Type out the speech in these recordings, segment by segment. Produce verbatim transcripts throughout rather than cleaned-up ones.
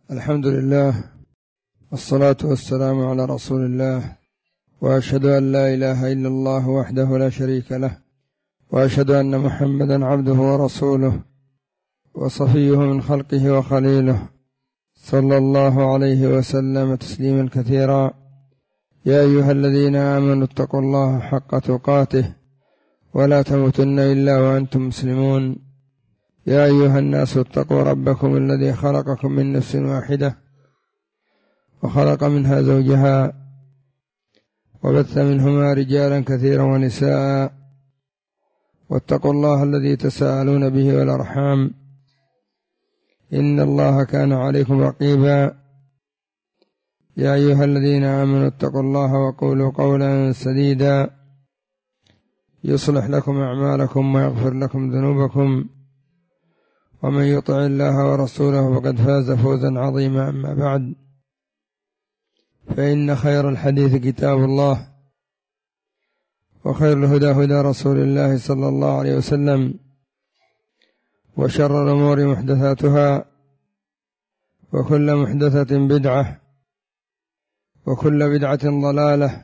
الحمد لله والصلاة والسلام على رسول الله، وأشهد أن لا إله إلا الله وحده لا شريك له، وأشهد أن محمدا عبده ورسوله وصفيه من خلقه وخليله، صلى الله عليه وسلم تسليما كثيرا. يا أيها الذين آمنوا اتقوا الله حق تقاته ولا تموتن إلا وأنتم مسلمون. يا أيها الناس اتقوا ربكم الذي خلقكم من نفس واحدة وخلق منها زوجها وبث منهما رجالا كثيرا ونساء، واتقوا الله الذي تساءلون به والأرحام إن الله كان عليكم رقيبا. يا أيها الذين آمنوا اتقوا الله وقولوا قولا سديدا يصلح لكم أعمالكم ويغفر لكم ذنوبكم، ومن يطع الله ورسوله فقد فاز فوزا عظيما. أما بعد، فإن خير الحديث كتاب الله، وخير الهدى هدى رسول الله صلى الله عليه وسلم، وشر الأمور محدثاتها، وكل محدثة بدعة، وكل بدعة ضلالة،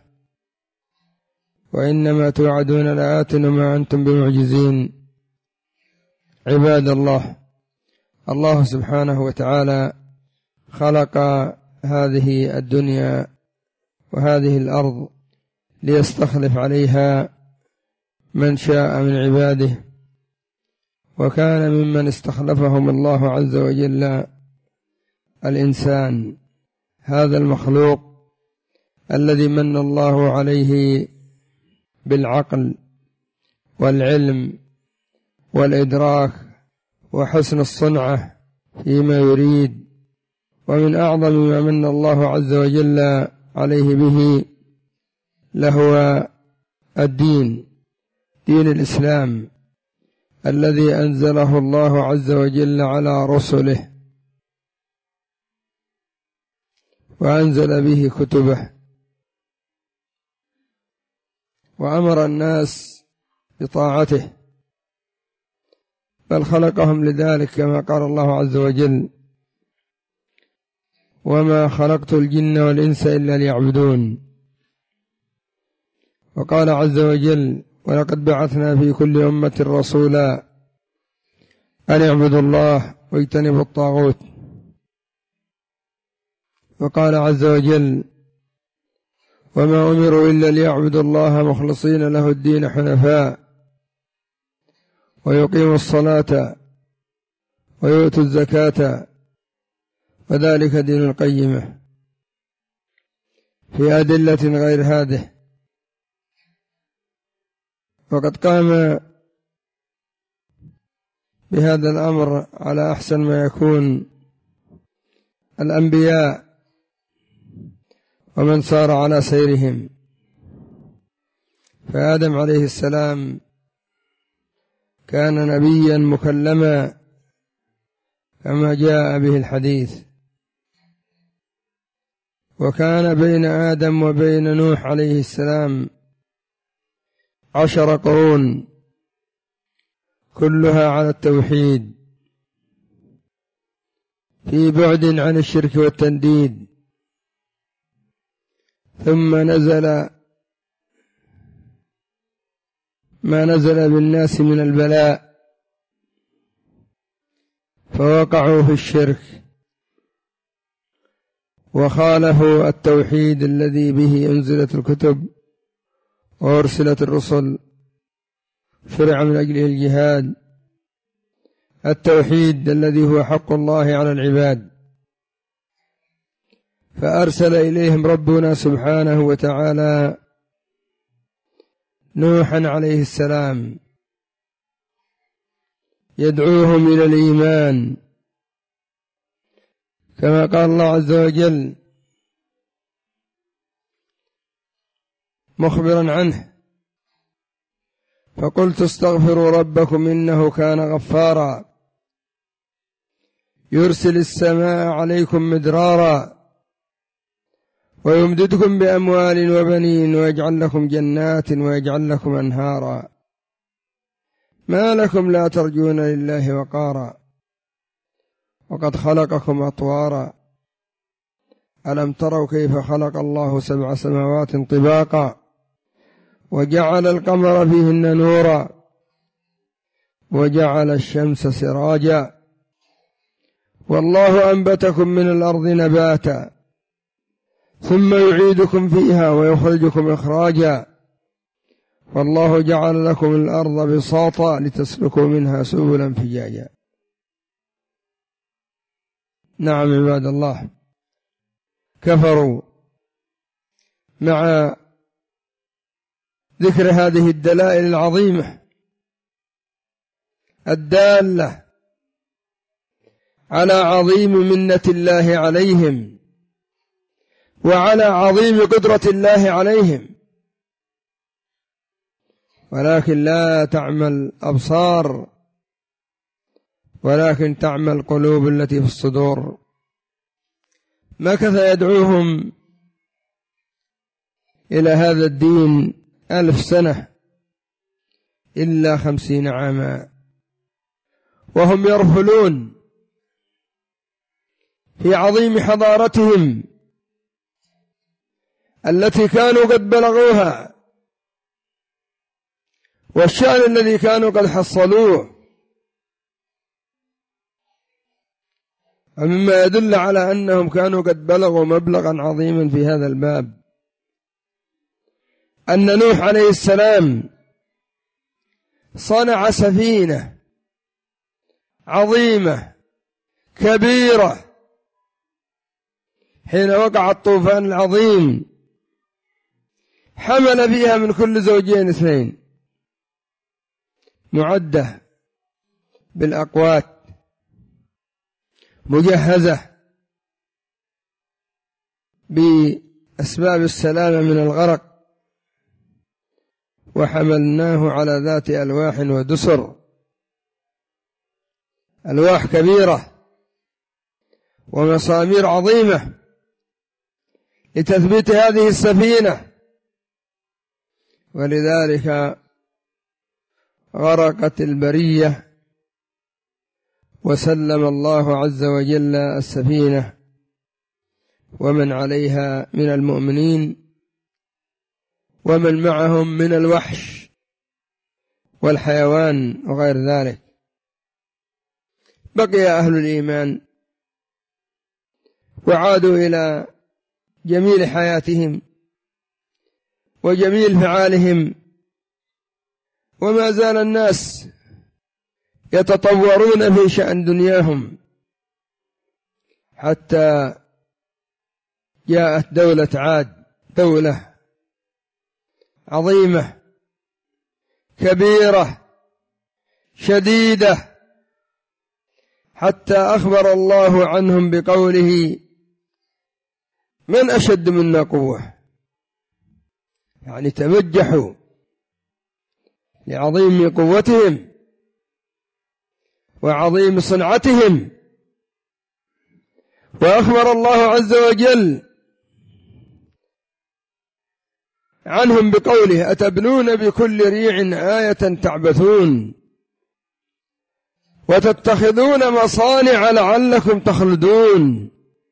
وإنما توعدون لآت وما أنتم بمعجزين. عباد الله، الله سبحانه وتعالى خلق هذه الدنيا وهذه الأرض ليستخلف عليها من شاء من عباده، وكان ممن استخلفهم الله عز وجل الإنسان، هذا المخلوق الذي من الله عليه بالعقل والعلم والإدراك وحسن الصنعة فيما يريد. ومن أعظم ما من الله عز وجل عليه به لهو الدين، دين الإسلام الذي أنزله الله عز وجل على رسله وأنزل به كتبه، وأمر الناس بطاعته، بل خلقهم لذلك كما قال الله عز وجل: وما خلقت الجن والإنس إلا ليعبدون. وقال عز وجل: ولقد بعثنا في كل أمة رسولا أن اعبدوا الله واجتنبوا الطاغوت. وقال عز وجل: وما أمروا إلا ليعبدوا الله مخلصين له الدين حنفاء ويقيموا الصلاة ويؤتوا الزكاة وذلك دين القيمة، في أدلة غير هذه. وقد قام بهذا الأمر على أحسن ما يكون الأنبياء ومن سار على سيرهم. فآدم عليه السلام كان نبيا مكلما كما جاء به الحديث، وكان بين آدم وبين نوح عليه السلام عشر قرون كلها على التوحيد، في بعد عن الشرك والتنديد. ثم نزل ما نزل بالناس من البلاء، فوقعوا في الشرك وخالفوا التوحيد الذي به أنزلت الكتب وأرسلت الرسل، شرع من أجله الجهاد، التوحيد الذي هو حق الله على العباد. فأرسل إليهم ربنا سبحانه وتعالى نوحا عليه السلام يدعوهم إلى الإيمان، كما قال الله عز وجل مخبرا عنه: فقلت استغفروا ربكم إنه كان غفارا يرسل السماء عليكم مدرارا ويمددكم بأموال وبنين ويجعل لكم جنات ويجعل لكم أنهارا ما لكم لا ترجون لله وقارا وقد خلقكم أطوارا ألم تروا كيف خلق الله سبع سماوات طباقا وجعل القمر فيهن نورا وجعل الشمس سراجا والله أنبتكم من الأرض نباتا ثم يعيدكم فيها ويخرجكم إخراجا والله جعل لكم الأرض بساطا لتسلكوا منها سبلا فجاجا. نعم عباد الله، كفروا مع ذكر هذه الدلائل العظيمة الدالة على عظيم منة الله عليهم وعلى عظيم قدرة الله عليهم، ولكن لا تعمل أبصار ولكن تعمل القلوب التي في الصدور. مكث يدعوهم إلى هذا الدين ألف سنة إلا خمسين عاما وهم يرفلون في عظيم حضارتهم التي كانوا قد بلغوها والشأن الذي كانوا قد حصلوه، ومما يدل على أنهم كانوا قد بلغوا مبلغا عظيما في هذا الباب أن نوح عليه السلام صنع سفينة عظيمة كبيرة حين وقع الطوفان العظيم، حمل فيها من كل زوجين اثنين، معدة بالأقوات، مجهزة بأسباب السلامة من الغرق، وحملناه على ذات ألواح ودسر، ألواح كبيرة ومسامير عظيمة لتثبيت هذه السفينة، ولذلك غرقت البرية وسلم الله عز وجل السفينة ومن عليها من المؤمنين ومن معهم من الوحش والحيوان وغير ذلك. بقي أهل الإيمان وعادوا إلى جميل حياتهم وجميل فعالهم، وما زال الناس يتطورون في شأن دنياهم حتى جاءت دولة عاد، دولة عظيمة كبيرة شديدة، حتى أخبر الله عنهم بقوله: من أشد منا قوة، يعني تمجحوا لعظيم قوتهم وعظيم صنعتهم. وأخبر الله عز وجل عنهم بقوله: أتبنون بكل ريع آية تعبثون وتتخذون مصانع لعلكم تخلدون.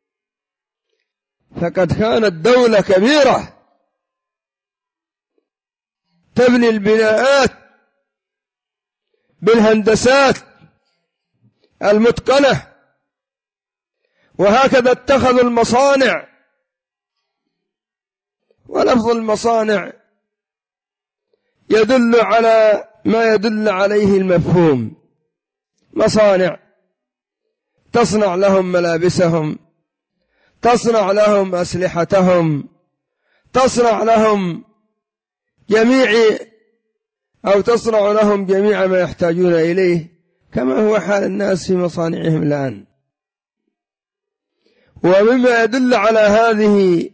فقد كانت دولة كبيرة تبني البناءات بالهندسات المتقنة، وهكذا اتخذوا المصانع. ولفظ المصانع يدل على ما يدل عليه المفهوم، مصانع تصنع لهم ملابسهم، تصنع لهم أسلحتهم، تصنع لهم جميع أو تصنع لهم جميع ما يحتاجون إليه، كما هو حال الناس في مصانعهم الآن. ومما يدل على هذه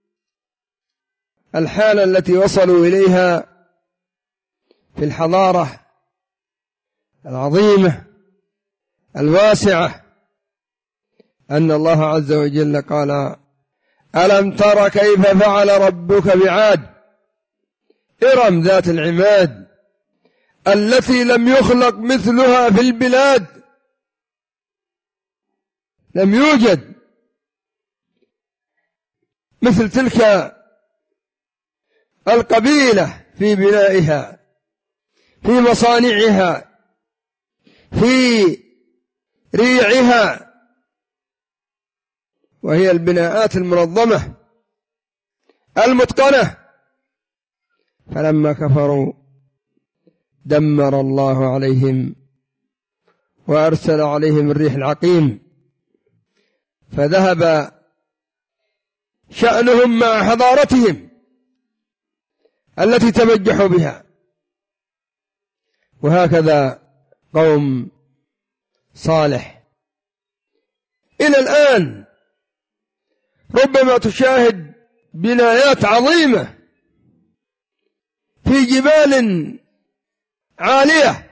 الحالة التي وصلوا إليها في الحضارة العظيمة الواسعة أن الله عز وجل قال: ألم تر كيف فعل ربك بعاد إرم ذات العماد التي لم يخلق مثلها في البلاد. لم يوجد مثل تلك القبيلة في بنائها، في مصانعها، في ريعها، وهي البناءات المنظمة المتقنة. فلما كفروا دمر الله عليهم وأرسل عليهم الريح العقيم، فذهب شأنهم مع حضارتهم التي تبجحوا بها. وهكذا قوم صالح إلى الآن ربما تشاهد بنايات عظيمة في جبال عالية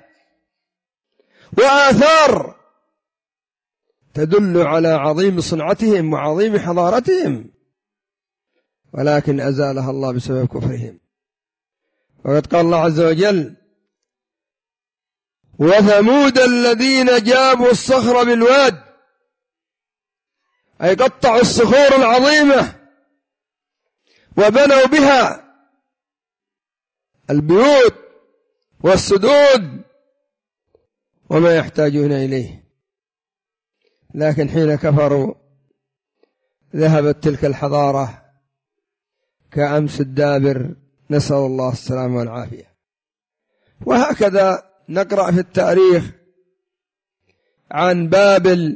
وآثار تدل على عظيم صنعتهم وعظيم حضارتهم، ولكن أزالها الله بسبب كفرهم. وقد قال الله عز وجل: وثمود الذين جابوا الصخر بالواد، أي قطعوا الصخور العظيمة وبنوا بها البيوت والسدود وما يحتاجون إليه، لكن حين كفروا ذهبت تلك الحضارة كأمس الدابر، نسأل الله السلامة والعافية. وهكذا نقرأ في التاريخ عن بابل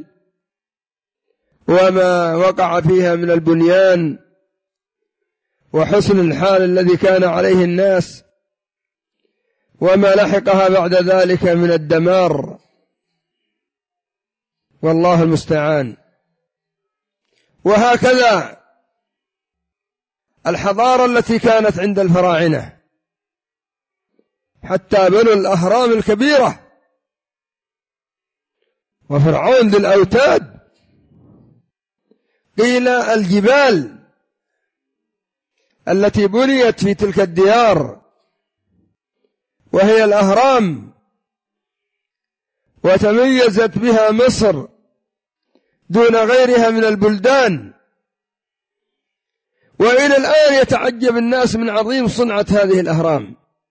وما وقع فيها من البنيان وحسن الحال الذي كان عليه الناس، وما لحقها بعد ذلك من الدمار، والله المستعان. وهكذا الحضارة التي كانت عند الفراعنة حتى بنوا الأهرام الكبيرة، وفرعون ذي الأوتاد، قيل الجبال التي بنيت في تلك الديار وهي الأهرام، وتميزت بها مصر دون غيرها من البلدان، وإلى الآن يتعجب الناس من عظيم صنعة هذه الأهرام.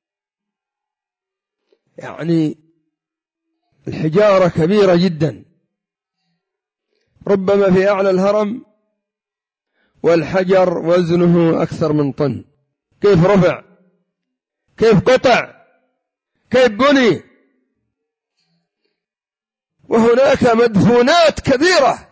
يعني الحجارة كبيرة جدا، ربما في أعلى الهرم والحجر وزنه أكثر من طن. كيف رفع، كيف قطع، كيف بني. وهناك مدفونات كبيرة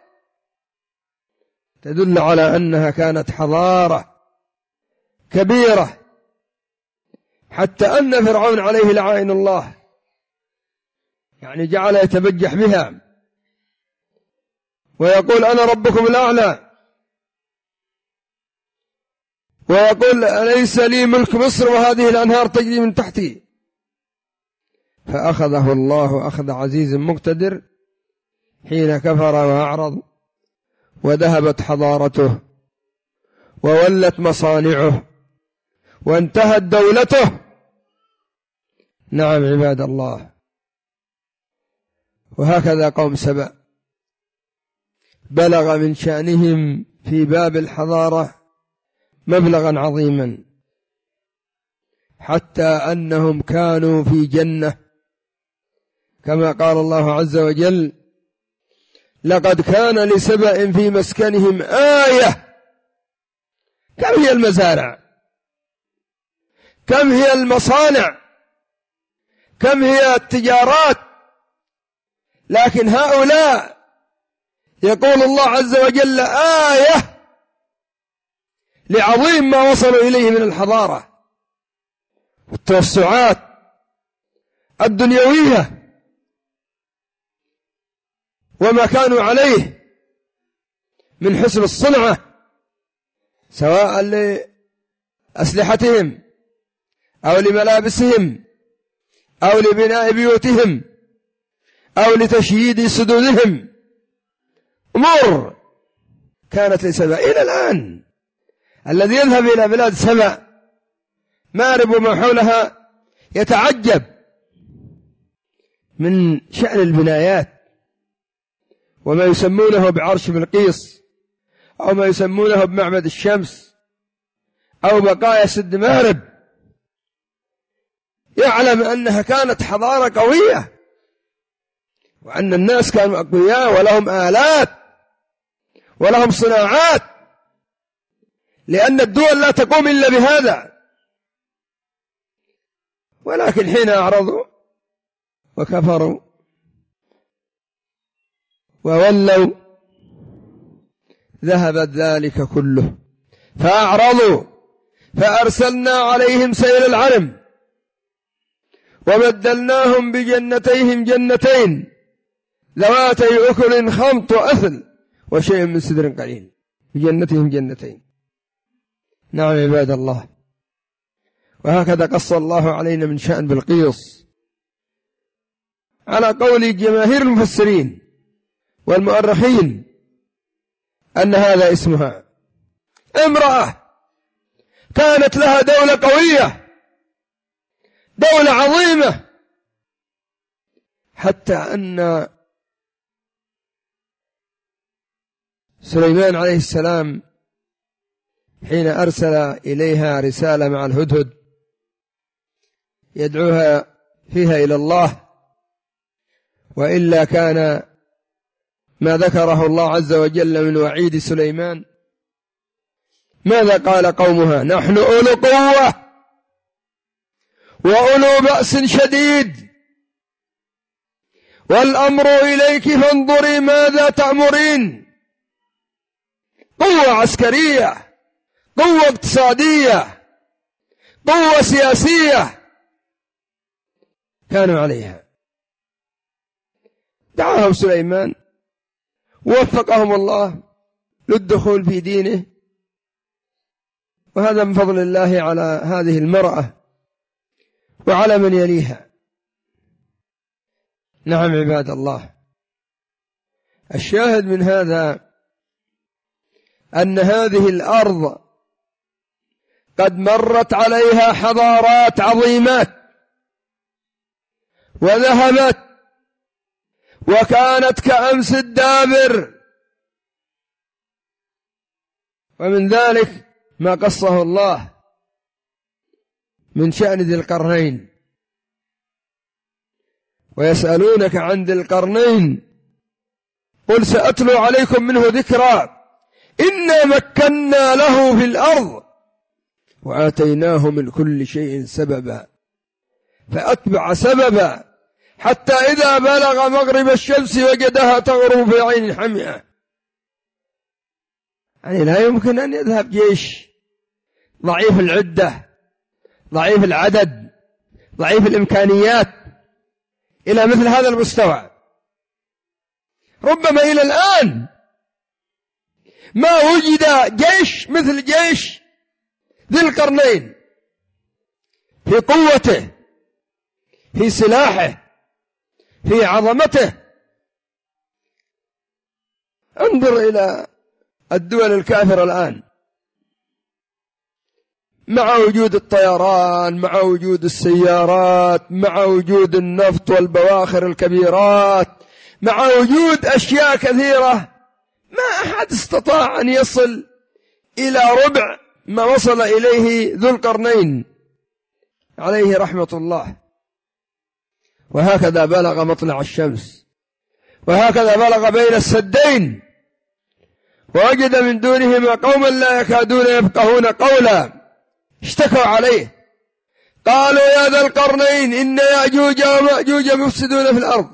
تدل على أنها كانت حضارة كبيرة، حتى أن فرعون عليه لعائن الله يعني جعل يتبجح بها ويقول: أنا ربكم الأعلى، ويقول: أليس لي ملك مصر وهذه الأنهار تجري من تحتي. فأخذه الله أخذ عزيز مقتدر حين كفر وأعرض، وذهبت حضارته وولت مصانعه وانتهت دولته. نعم عباد الله. وهكذا قوم سبأ بلغ من شأنهم في باب الحضارة مبلغا عظيما، حتى أنهم كانوا في جنة، كما قال الله عز وجل: لقد كان لسبأ في مسكنهم آية. كم هي المزارع، كم هي المصانع، كم هي التجارات، لكن هؤلاء يقول الله عز وجل آية لعظيم ما وصلوا إليه من الحضارة والتوسعات الدنيوية وما كانوا عليه من حسن الصنعة، سواء لأسلحتهم أو لملابسهم أو لبناء بيوتهم أو لتشييد سدودهم. أمور كانت لسبأ. إلى الآن الذي يذهب إلى بلاد سبأ مأرب وما حولها يتعجب من شأن البنايات وما يسمونه بعرش بلقيس أو ما يسمونه بمعبد الشمس أو بقايا سد مأرب، يعلم أنها كانت حضارة قوية وأن الناس كانوا أقوياء ولهم آلات ولهم صناعات، لأن الدول لا تقوم إلا بهذا. ولكن حين أعرضوا وكفروا وولوا ذهبت ذلك كله، فأعرضوا فأرسلنا عليهم سيل العرم وبدلناهم بجنتيهم جنتين ذواتي أكل خمط وأثل وشيء من سدر قليل، بجنتهم جنتين. نعم عباد الله. وهكذا قص الله علينا من شأن بلقيس على قول جماهير المفسرين والمؤرخين أن هذا اسمها امرأة كانت لها دولة قوية، دولة عظيمة، حتى أن سليمان عليه السلام حين أرسل إليها رسالة مع الهدهد يدعوها فيها إلى الله، وإلا كان ما ذكره الله عز وجل من وعيد سليمان. ماذا قال قومها؟ نحن أولو قوة وأولو بأس شديد والأمر إليك فانظري ماذا تأمرين. قوة عسكرية، قوة اقتصادية، قوة سياسية كانوا عليها. دعاهم سليمان ووفقهم الله للدخول في دينه، وهذا من فضل الله على هذه المرأة وعلى من يليها. نعم عباد الله. الشاهد من هذا أن هذه الأرض قد مرت عليها حضارات عظيمات وذهبت وكانت كأمس الدابر، ومن ذلك ما قصه الله من شأن ذي القرنين. ويسألونك عن ذي القرنين قل سأتلو عليكم منه ذكرا إنا مكنا له في الأرض وآتيناه من كل شيء سببا فأتبع سببا حتى إذا بلغ مغرب الشمس وجدها تغرب في عين حمئة. يعني لا يمكن أن يذهب جيش ضعيف العدة ضعيف العدد ضعيف الإمكانيات إلى مثل هذا المستوى. ربما إلى الآن ما وجد جيش مثل جيش ذي القرنين في قوته، في سلاحه، في عظمته. انظر إلى الدول الكافرة الآن، مع وجود الطيران، مع وجود السيارات، مع وجود النفط والبواخر الكبيرات، مع وجود أشياء كثيرة، ما أحد استطاع أن يصل إلى ربع ما وصل إليه ذو القرنين عليه رحمة الله. وهكذا بلغ مطلع الشمس، وهكذا بلغ بين السدين، ووجد من دونهما قوما لا يكادون يفقهون قولا. اشتكوا عليه قالوا يا ذا القرنين إن يأجوج ومأجوج مفسدون في الأرض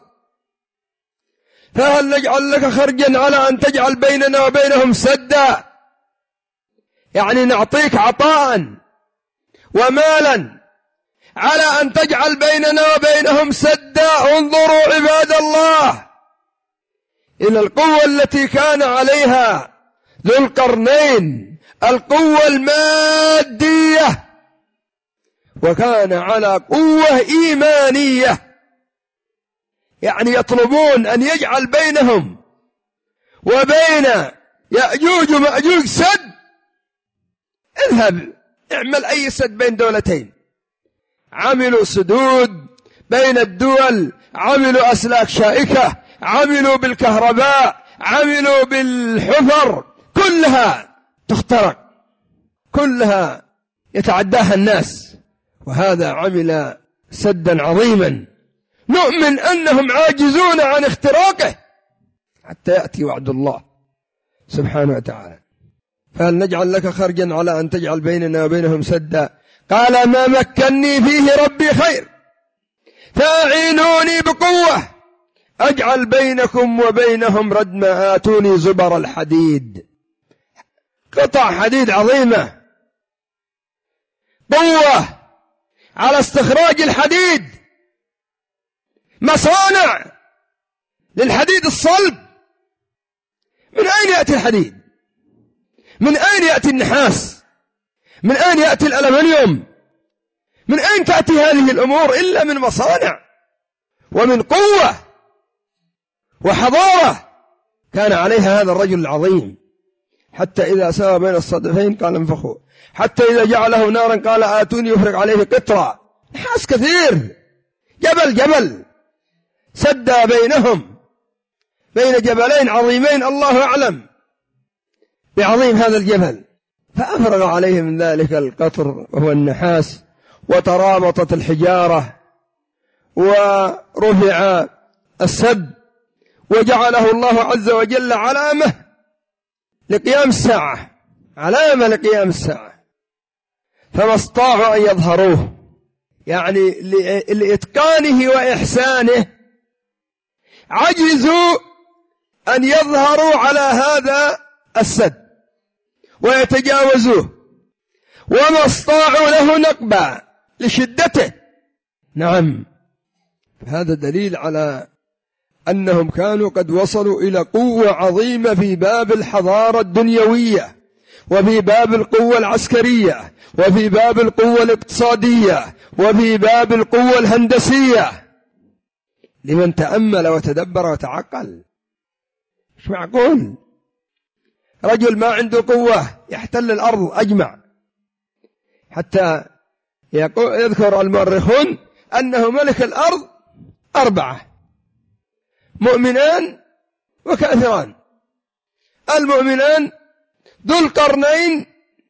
فهل نجعل لك خرجا على أن تجعل بيننا وبينهم سدا، يعني نعطيك عطاء ومالا على أن تجعل بيننا وبينهم سدا. انظروا عباد الله إلى القوة التي كان عليها ذو القرنين، القوة المادية، وكان على قوة إيمانية، يعني يطلبون أن يجعل بينهم وبين يأجوج ومأجوج سد. اذهب اعمل أي سد بين دولتين. عملوا سدود بين الدول، عملوا أسلاك شائكة، عملوا بالكهرباء، عملوا بالحفر، كل كلها تخترق، كلها يتعداها الناس، وهذا عمل سدا عظيما نؤمن أنهم عاجزون عن اختراقه حتى يأتي وعد الله سبحانه وتعالى. فهل نجعل لك خرجا على أن تجعل بيننا وبينهم سدا؟ قال ما مكني فيه ربي خير فأعينوني بقوة أجعل بينكم وبينهم ردما آتوني زبر الحديد، قطع حديد عظيمة، قوة على استخراج الحديد، مصانع للحديد الصلب. من أين يأتي الحديد؟ من أين يأتي النحاس؟ من أين يأتي الألمنيوم؟ من أين تأتي هذه الأمور إلا من مصانع ومن قوة وحضارة كان عليها هذا الرجل العظيم. حتى إذا ساوى بين الصدفين قال انفخوا، حتى إذا جعله نارا قال آتوني يفرق عليه قطرة. نحاس كثير، جبل جبل سد بينهم، بين جبلين عظيمين الله أعلم بعظيم هذا الجبل، فأفرغ عليه من ذلك القطر وهو النحاس، وترابطت الحجارة ورفع السد، وجعله الله عز وجل علامة لقيام الساعة، علامة لقيام الساعة، فما استطاعوا أن يظهروه، يعني لإتقانه وإحسانه عجزوا أن يظهروا على هذا السد ويتجاوزوه، وما استطاعوا له نقبا لشدته. نعم، هذا دليل على أنهم كانوا قد وصلوا إلى قوة عظيمة في باب الحضارة الدنيوية، وفي باب القوة العسكرية، وفي باب القوة الاقتصادية، وفي باب القوة الهندسية، لمن تأمل وتدبر وتعقل. مش معقول رجل ما عنده قوة يحتل الأرض أجمع، حتى يذكر المؤرخون أنه ملك الأرض أربعة: مؤمنان وكافران. المؤمنان ذو القرنين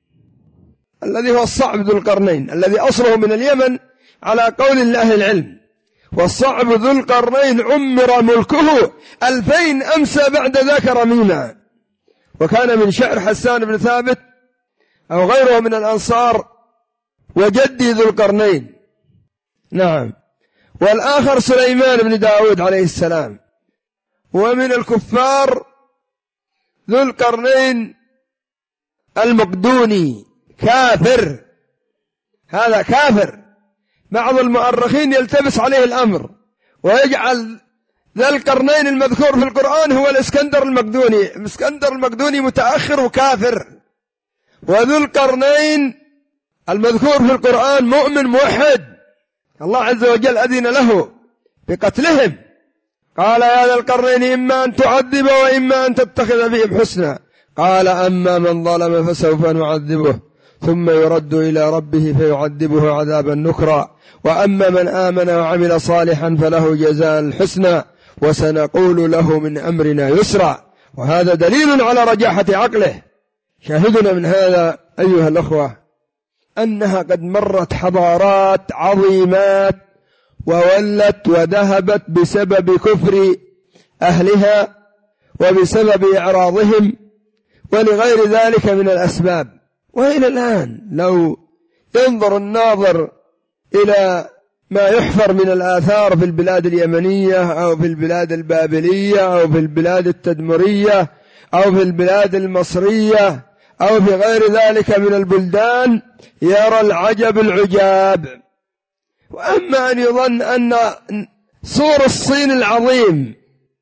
الذي هو الصعب، ذو القرنين الذي أصله من اليمن على قول الله العلم، والصعب ذو القرنين عمر ملكه ألفين أمسى بعد ذاك رميما. وكان من شعر حسان بن ثابت أو غيره من الأنصار: وجدي ذو القرنين. نعم. والآخر سليمان بن داود عليه السلام. ومن الكفار ذو القرنين المقدوني كافر، هذا كافر. بعض المؤرخين يلتبس عليه الأمر ويجعل ذا القرنين المذكور في القرآن هو الإسكندر المقدوني. الإسكندر المقدوني متأخر وكافر، وذو القرنين المذكور في القرآن مؤمن موحد، الله عز وجل أذن له بقتلهم. قال يا ذا القرنين إما أن تعذب وإما أن تتخذ فيهم حسنا. قال أما من ظلم فسوف نعذبه ثم يرد إلى ربه فيعذبه عذابا نكرا، وأما من آمن وعمل صالحا فله جزاء الحسنى وسنقول له من أمرنا يسرا. وهذا دليل على رجاحة عقله. شاهدنا من هذا أيها الأخوة أنها قد مرت حضارات عظيمات وولت وذهبت بسبب كفر أهلها وبسبب إعراضهم ولغير ذلك من الأسباب. وإلى الآن لو ينظر الناظر إلى ما يحفر من الآثار في البلاد اليمنية أو في البلاد البابلية أو في البلاد التدمرية أو في البلاد المصرية أو في غير ذلك من البلدان يرى العجب العجاب. وأما أن يظن أن سور الصين العظيم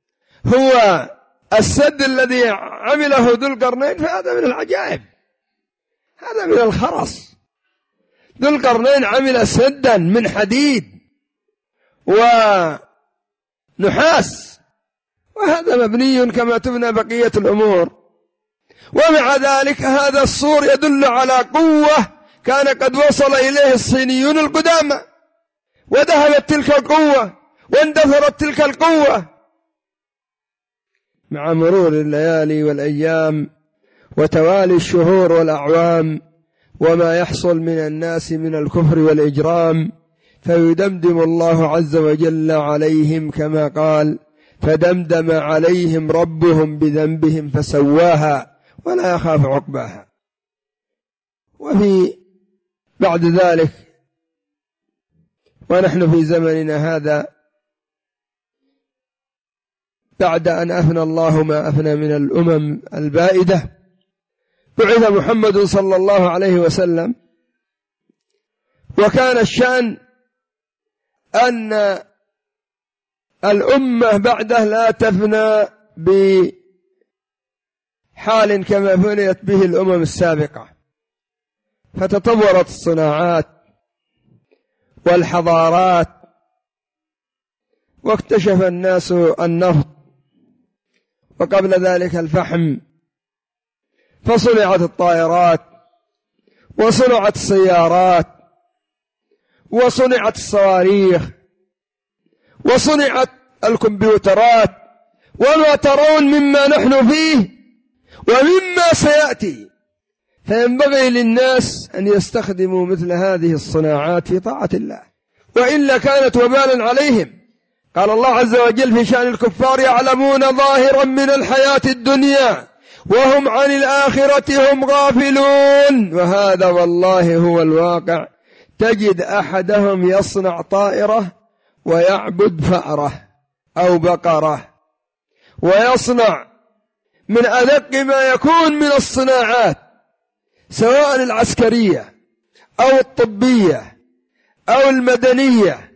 هو السد الذي عمله ذو القرنين فهذا من العجائب، هذا من الخرص. ذو القرنين عمل سدا من حديد ونحاس، وهذا مبني كما تبنى بقية الأمور. ومع ذلك هذا السور يدل على قوة كان قد وصل إليه الصينيون القدامى، وذهبت تلك القوة واندثرت تلك القوة مع مرور الليالي والأيام وتوالي الشهور والأعوام وما يحصل من الناس من الكفر والإجرام، فيدمدم الله عز وجل عليهم كما قال: فدمدم عليهم ربهم بذنبهم فسواها ولا يخاف عقباها. وفي بعد ذلك ونحن في زمننا هذا بعد أن أفنى الله ما أفنى من الأمم البائدة، بعث محمد صلى الله عليه وسلم، وكان الشأن أن الأمة بعده لا تفنى بحال كما فنيت به الأمم السابقة، فتطورت الصناعات والحضارات، واكتشف الناس النفط وقبل ذلك الفحم، فصنعت الطائرات وصنعت السيارات وصنعت الصواريخ وصنعت الكمبيوترات، وما ترون مما نحن فيه ومما سيأتي، فينبغي للناس أن يستخدموا مثل هذه الصناعات في طاعة الله، وإلا كانت وبالا عليهم. قال الله عز وجل في شأن الكفار: يعلمون ظاهرا من الحياة الدنيا وهم عن الآخرة هم غافلون. وهذا والله هو الواقع. تجد أحدهم يصنع طائرة ويعبد فأرة أو بقرة، ويصنع من أدق ما يكون من الصناعات سواء العسكرية أو الطبية أو المدنية،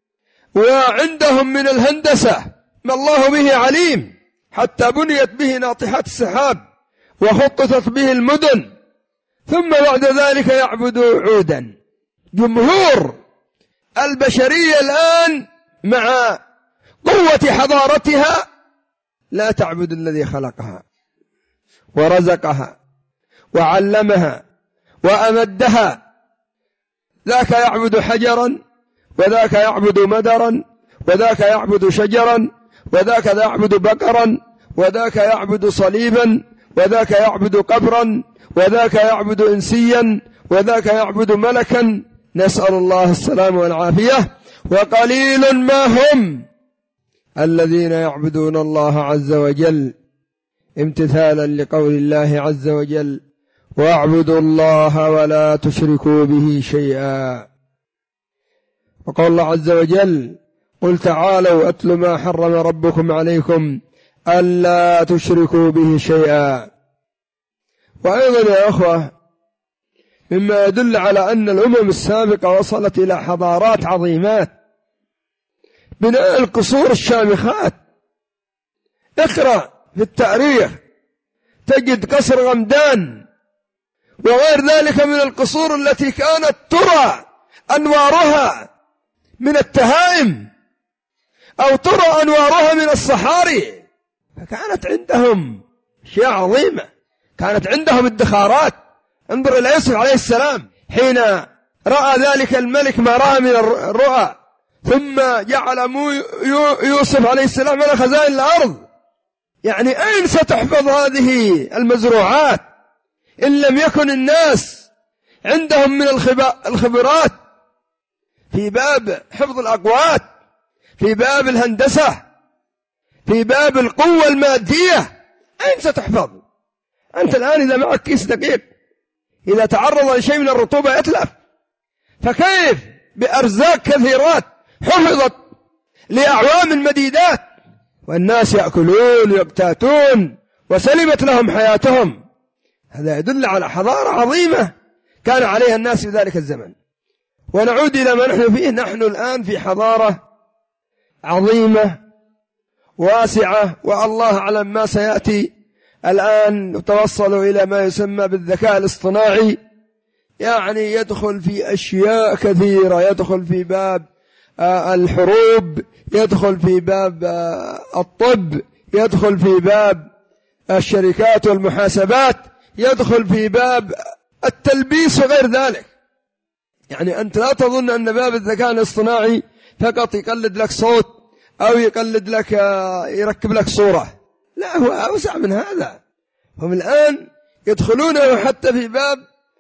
وعندهم من الهندسة ما الله به عليم، حتى بنيت به ناطحات السحاب وخططت به المدن، ثم بعد ذلك يعبد عودا. جمهور البشرية الآن مع قوة حضارتها لا تعبد الذي خلقها ورزقها وعلمها وأمدها، ذاك يعبد حجرا وذاك يعبد مدرا وذاك يعبد شجرا وذاك يعبد بقرا وذاك يعبد صليبا وذاك يعبد قبرا وذاك يعبد إنسيا وذاك يعبد ملكا، نسأل الله السلام والعافية. وقليل ما هم الذين يعبدون الله عز وجل، امتثالا لقول الله عز وجل: واعبدوا الله ولا تشركوا به شيئا. وقال الله عز وجل: قل تعالوا أتل ما حرم ربكم عليكم ألا تشركوا به شيئا. وأيضا يا أخوة، مما يدل على أن الأمم السابقة وصلت إلى حضارات عظيمات بناء القصور الشامخات. اقرأ في التاريخ تجد قصر غمدان وغير ذلك من القصور التي كانت ترى أنوارها من التهائم أو ترى أنوارها من الصحاري، فكانت عندهم أشياء عظيمة، كانت عندهم ادخارات. انظر إلى يوسف عليه السلام حين رأى ذلك الملك ما رأى من الرؤى، ثم جعل يوسف عليه السلام على خزائن الأرض. يعني أين ستحفظ هذه المزروعات إن لم يكن الناس عندهم من الخبرات في باب حفظ الأقوات، في باب الهندسة، في باب القوة المادية؟ أين ستحفظ؟ أنت الآن إذا معك كيس دقيق إذا تعرض لشيء من الرطوبة يتلف، فكيف بأرزاق كثيرات حفظت لأعوام مديدات والناس يأكلون ويقتاتون وسلمت لهم حياتهم؟ هذا يدل على حضارة عظيمة كان عليها الناس في ذلك الزمن. ونعود إلى ما نحن فيه، نحن الآن في حضارة عظيمة واسعة، والله أعلم ما سيأتي. الآن توصلوا إلى ما يسمى بالذكاء الاصطناعي، يعني يدخل في أشياء كثيرة، يدخل في باب الحروب، يدخل في باب الطب، يدخل في باب الشركات والمحاسبات، يدخل في باب التلبيس وغير ذلك. يعني أنت لا تظن أن باب الذكاء الاصطناعي فقط يقلد لك صوت أو يقلد لك يركب لك صورة، لا، هو أوسع من هذا. هم الآن يدخلونه حتى في باب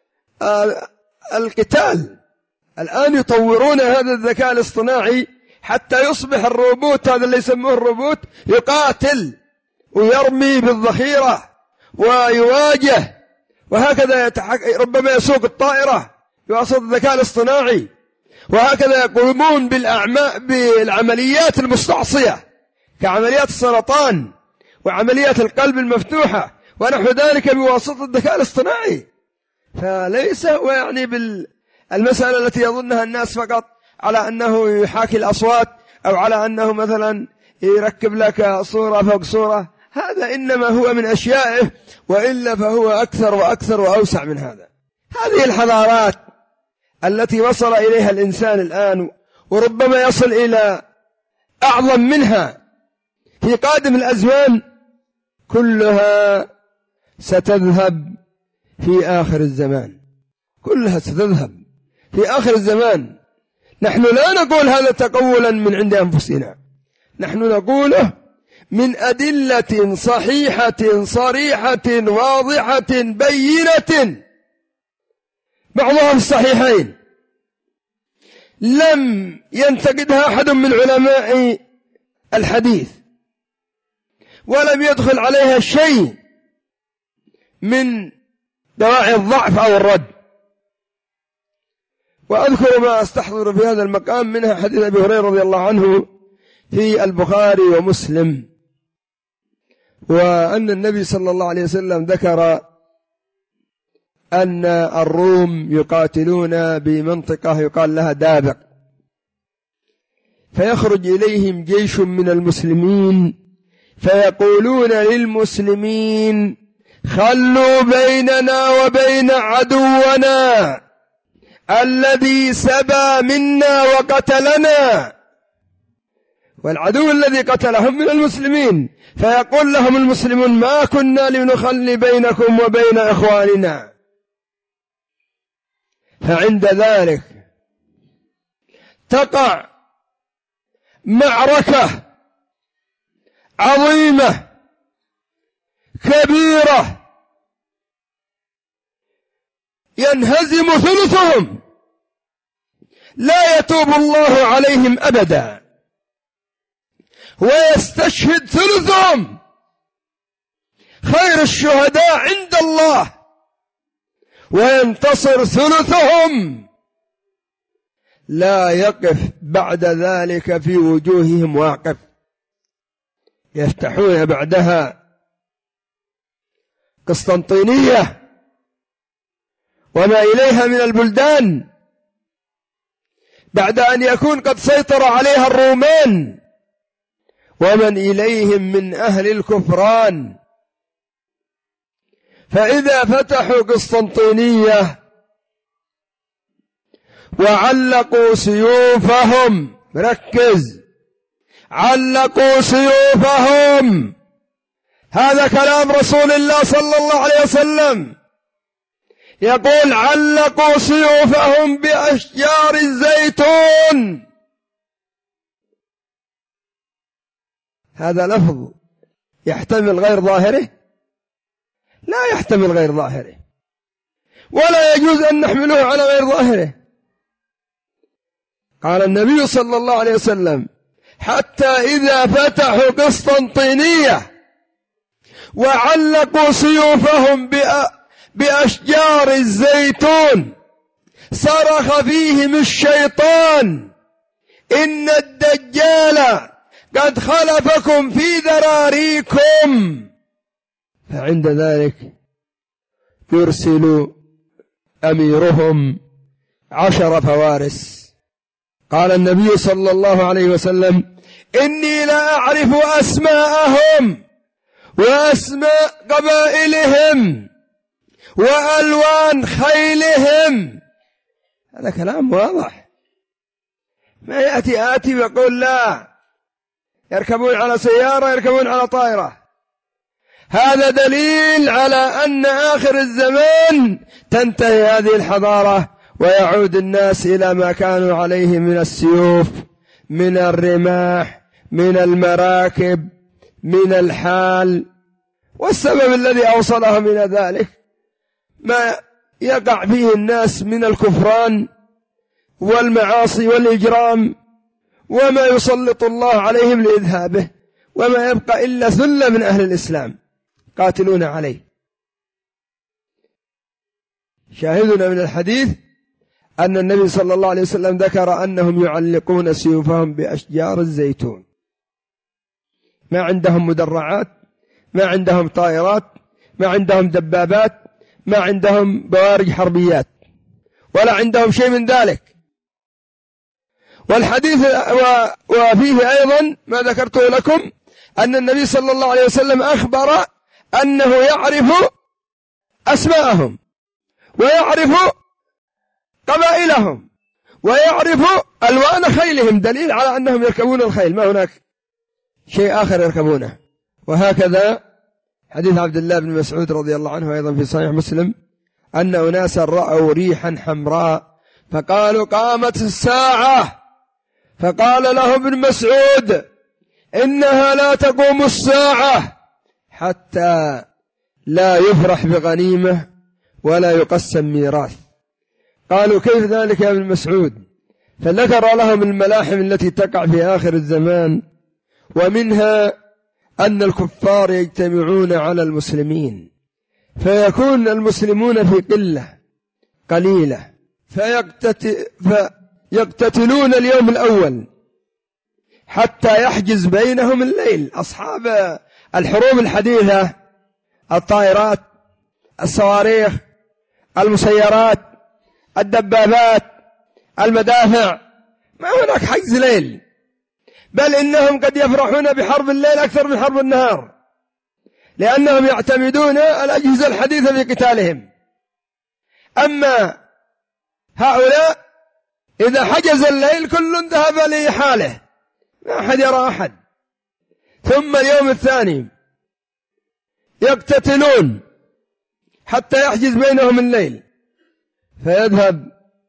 القتال. الآن يطورون هذا الذكاء الاصطناعي حتى يصبح الروبوت، هذا اللي يسموه الروبوت، يقاتل ويرمي بالذخيرة ويواجه، وهكذا يتحك... ربما يسوق الطائرة بواسطة الذكاء الاصطناعي، وهكذا يقومون بالأعماء بالعمليات المستعصية كعمليات السرطان وعمليات القلب المفتوحة ونحو ذلك بواسطة الذكاء الاصطناعي. فليس هو يعني بالمسألة التي يظنها الناس فقط على أنه يحاكي الأصوات أو على أنه مثلا يركب لك صورة فوق صورة، هذا إنما هو من أشيائه، وإلا فهو أكثر وأكثر وأوسع من هذا. هذه الحضارات التي وصل إليها الإنسان الآن، وربما يصل إلى أعظم منها في قادم الأزمان، كلها ستذهب في آخر الزمان، كلها ستذهب في آخر الزمان. نحن لا نقول هذا تقولا من عند أنفسنا، نحن نقوله من أدلة صحيحة صريحة واضحة بينة، بعضها في الصحيحين لم ينتقدها أحد من علماء الحديث، ولم يدخل عليها شيء من دواعي الضعف أو الرد. وأذكر ما أستحضر في هذا المقام منها حديث أبي هريرة رضي الله عنه في البخاري ومسلم، وأن النبي صلى الله عليه وسلم ذكر أن الروم يقاتلون بمنطقة يقال لها دابق، فيخرج إليهم جيش من المسلمين فيقولون للمسلمين: خلوا بيننا وبين عدونا الذي سبى منا وقتلنا. والعدو الذي قتلهم من المسلمين، فيقول لهم المسلمون: ما كنا لنخلي بينكم وبين إخواننا. فعند ذلك تقع معركة عظيمة كبيرة ينهزم ثلثهم، لا يتوب الله عليهم أبدا، ويستشهد ثلثهم، خير الشهداء عند الله، وينتصر ثلثهم، لا يقف بعد ذلك في وجوههم واقف، يفتحون بعدها قسطنطينية وما إليها من البلدان، بعد أن يكون قد سيطر عليها الرومان ومن إليهم من أهل الكفران. فإذا فتحوا قسطنطينية وعلقوا سيوفهم، ركز، علقوا سيوفهم، هذا كلام رسول الله صلى الله عليه وسلم، يقول: علقوا سيوفهم بأشجار الزيتون. هذا لفظ يحتمل غير ظاهره؟ لا يحتمل غير ظاهره، ولا يجوز أن نحمله على غير ظاهره. قال النبي صلى الله عليه وسلم: حتى إذا فتحوا قسطنطينية وعلقوا سيوفهم بأشجار الزيتون صرخ فيهم الشيطان: إن الدجال قد خلفكم في ذراريكم. فعند ذلك يرسل أميرهم عشر فوارس. قال النبي صلى الله عليه وسلم: إني لا أعرف أسماءهم وأسماء قبائلهم وألوان خيلهم. هذا كلام واضح، ما يأتي آتي ويقول لا يركبون على سيارة يركبون على طائرة. هذا دليل على أن آخر الزمان تنتهي هذه الحضارة ويعود الناس إلى ما كانوا عليه من السيوف، من الرماح، من المراكب، من الحال. والسبب الذي أوصلهم إلى ذلك ما يقع فيه الناس من الكفران والمعاصي والإجرام، وما يسلط الله عليهم لإذهابه، وما يبقى إلا ثلة من أهل الإسلام قاتلون عليه. شاهدنا من الحديث أن النبي صلى الله عليه وسلم ذكر أنهم يعلقون سيوفهم بأشجار الزيتون، ما عندهم مدرعات، ما عندهم طائرات، ما عندهم دبابات، ما عندهم بوارج حربيات، ولا عندهم شيء من ذلك. والحديث وفيه أيضا ما ذكرته لكم أن النبي صلى الله عليه وسلم أخبر أنه يعرف أسماءهم ويعرف قبائلهم ويعرف ألوان خيلهم، دليل على أنهم يركبون الخيل، ما هناك شيء آخر يركبونه. وهكذا حديث عبد الله بن مسعود رضي الله عنه أيضا في صحيح مسلم أن أناسا رأوا ريحا حمراء فقالوا قامت الساعة، فقال له ابن مسعود إنها لا تقوم الساعة حتى لا يفرح بغنيمة ولا يقسم ميراث. قالوا كيف ذلك يا ابن مسعود؟ فذكر لهم الملاحم التي تقع في آخر الزمان، ومنها أن الكفار يجتمعون على المسلمين فيكون المسلمون في قلة قليلة فيقتت فيقتتلون اليوم الأول حتى يحجز بينهم الليل. أصحاب الحروب الحديثة، الطائرات، الصواريخ، المسيرات، الدبابات، المدافع، ما هناك حجز ليل، بل إنهم قد يفرحون بحرب الليل أكثر من حرب النهار، لأنهم يعتمدون الأجهزة الحديثة في قتالهم. أما هؤلاء إذا حجز الليل كل ذهب لحاله، ما أحد يرى أحد. ثم اليوم الثاني يقتتلون حتى يحجز بينهم الليل، فيذهب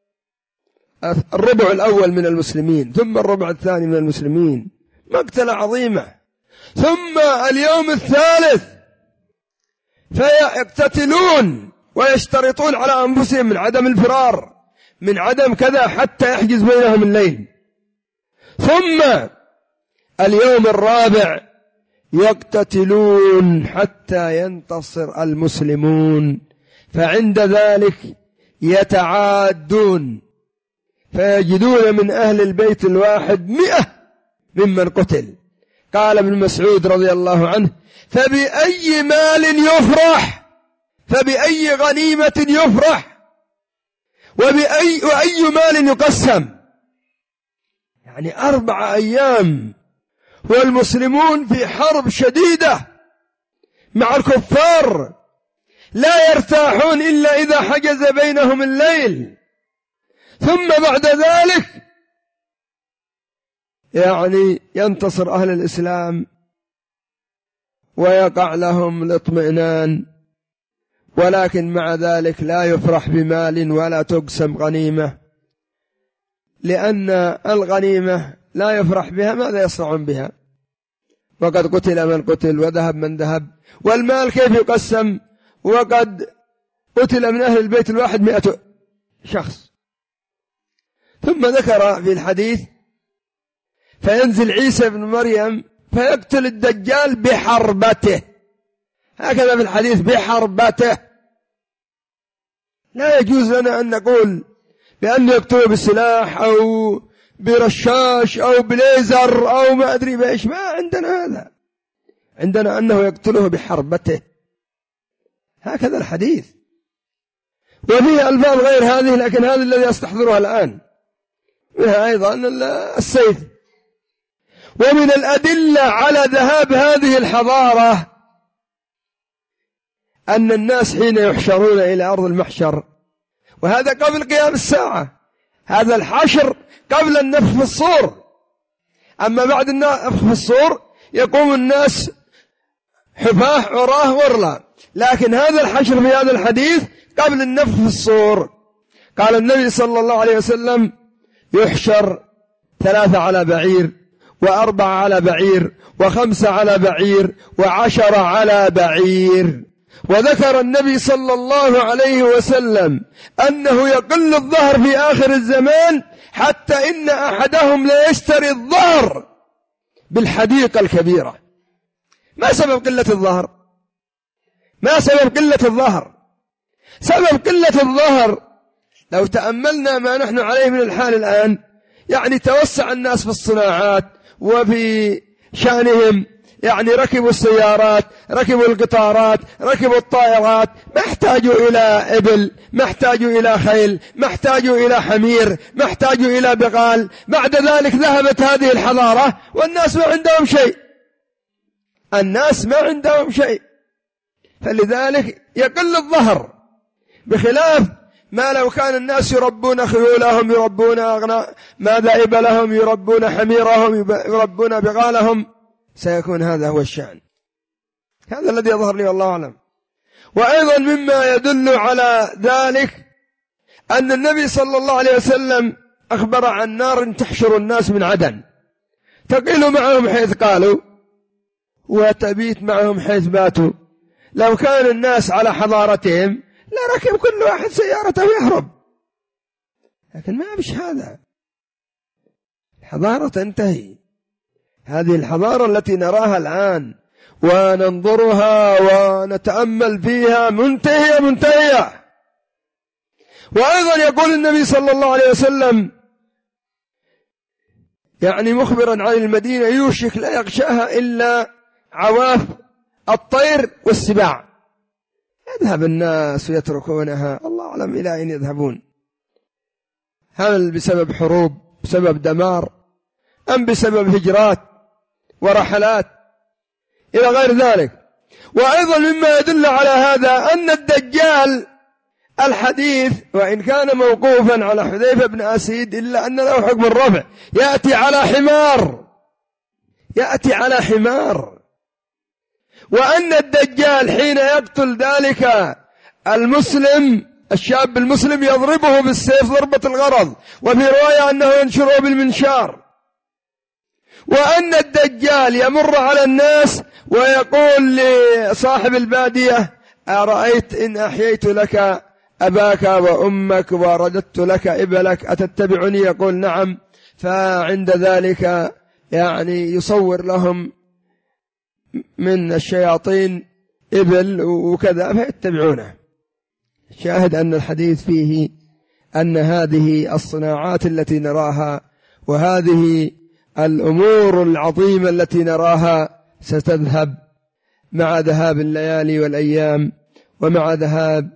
الربع الأول من المسلمين ثم الربع الثاني من المسلمين، مقتلة عظيمة. ثم اليوم الثالث فيقتتلون ويشترطون على أنفسهم من عدم الفرار، من عدم كذا، حتى يحجز بينهم الليل. ثم اليوم الرابع يقتتلون حتى ينتصر المسلمون، فعند ذلك يتعادون فيجدون من أهل البيت الواحد مئة ممن قتل. قال ابن مسعود رضي الله عنه فبأي مال يفرح، فبأي غنيمة يفرح، وبأي وأي مال يقسم. يعني أربع أيام والمسلمون في حرب شديدة مع الكفار، لا يرتاحون إلا إذا حجز بينهم الليل. ثم بعد ذلك يعني ينتصر أهل الإسلام ويقع لهم الاطمئنان، ولكن مع ذلك لا يفرح بمال ولا تقسم غنيمة، لأن الغنيمة لا يفرح بها، ماذا يصنعون بها؟ وقد قتل من قتل وذهب من ذهب. والمال كيف يقسم وقد قتل من أهل البيت الواحد مئة شخص؟ ثم ذكر في الحديث فينزل عيسى بن مريم فيقتل الدجال بحربته، هكذا في الحديث بحربته. لا يجوز لنا أن نقول بأن يقتله بالسلاح أو برشاش أو بليزر أو ما أدري بإيش، ما عندنا هذا، عندنا أنه يقتله بحربته، هكذا الحديث. وفيه ألفاظ غير هذه، لكن هذا الذي أستحضرها الآن، منها أيضا السيف. ومن الأدلة على ذهاب هذه الحضارة أن الناس حين يحشرون إلى أرض المحشر، وهذا قبل قيام الساعة، هذا الحشر قبل النفخ في الصور. أما بعد النفخ في الصور يقوم الناس حفاة عراه غرلا، لكن هذا الحشر في هذا الحديث قبل النفخ في الصور. قال النبي صلى الله عليه وسلم يحشر ثلاثة على بعير، وأربعة على بعير، وخمسة على بعير، وعشرة على بعير. وذكر النبي صلى الله عليه وسلم أنه يقل الظهر في آخر الزمان حتى إن أحدهم لا يشتري الظهر بالحديقة الكبيرة. ما سبب قلة الظهر؟ ما سبب قلة الظهر؟ سبب قلة الظهر لو تأملنا ما نحن عليه من الحال الآن، يعني توسع الناس في الصناعات وفي شأنهم، يعني ركبوا السيارات، ركبوا القطارات، ركبوا الطائرات، ما احتاجوا إلى إبل، ما احتاجوا إلى خيل، ما احتاجوا إلى حمير، ما احتاجوا إلى بغال. بعد ذلك ذهبت هذه الحضارة والناس ما عندهم شيء، الناس ما عندهم شيء، فلذلك يقل الظهر، بخلاف ما لو كان الناس يربون خيولهم، يربون أغنى ماذا إبلهم، يربون حميرهم، يربون بغالهم، سيكون هذا هو الشأن. هذا الذي يظهر لي والله أعلم. وأيضا مما يدل على ذلك أن النبي صلى الله عليه وسلم أخبر عن نار تحشر الناس من عدن، تقيل معهم حيث قالوا وتبيت معهم حيث باتوا. لو كان الناس على حضارتهم لركب كل واحد سيارته ويهرب، لكن ما بش هذا، الحضارة تنتهي. هذه الحضارة التي نراها الآن وننظرها ونتأمل فيها منتهية منتهية. وأيضا يقول النبي صلى الله عليه وسلم يعني مخبرا عن المدينة: يوشك لا يغشاها إلا عواف الطير والسباع. يذهب الناس ويتركونها، الله أعلم إلى أين يذهبون، هل بسبب حروب، بسبب دمار، أم بسبب هجرات ورحلات إلى غير ذلك. وأيضا مما يدل على هذا أن الدجال الحديث وإن كان موقوفا على حذيفة بن أسيد إلا أن له حكم الرفع، يأتي على حمار، يأتي على حمار. وأن الدجال حين يقتل ذلك المسلم الشاب المسلم يضربه بالسيف ضربة الغرض، وفي رواية أنه ينشره بالمنشار. وأن الدجال يمر على الناس ويقول لصاحب البادية: أرأيت إن أحييت لك أباك وأمك ورددت لك إبلك أتتبعني؟ يقول: نعم. فعند ذلك يعني يصور لهم من الشياطين إبل وكذا فيتبعونه. شاهد أن الحديث فيه أن هذه الصناعات التي نراها وهذه الأمور العظيمة التي نراها ستذهب مع ذهاب الليالي والأيام، ومع ذهاب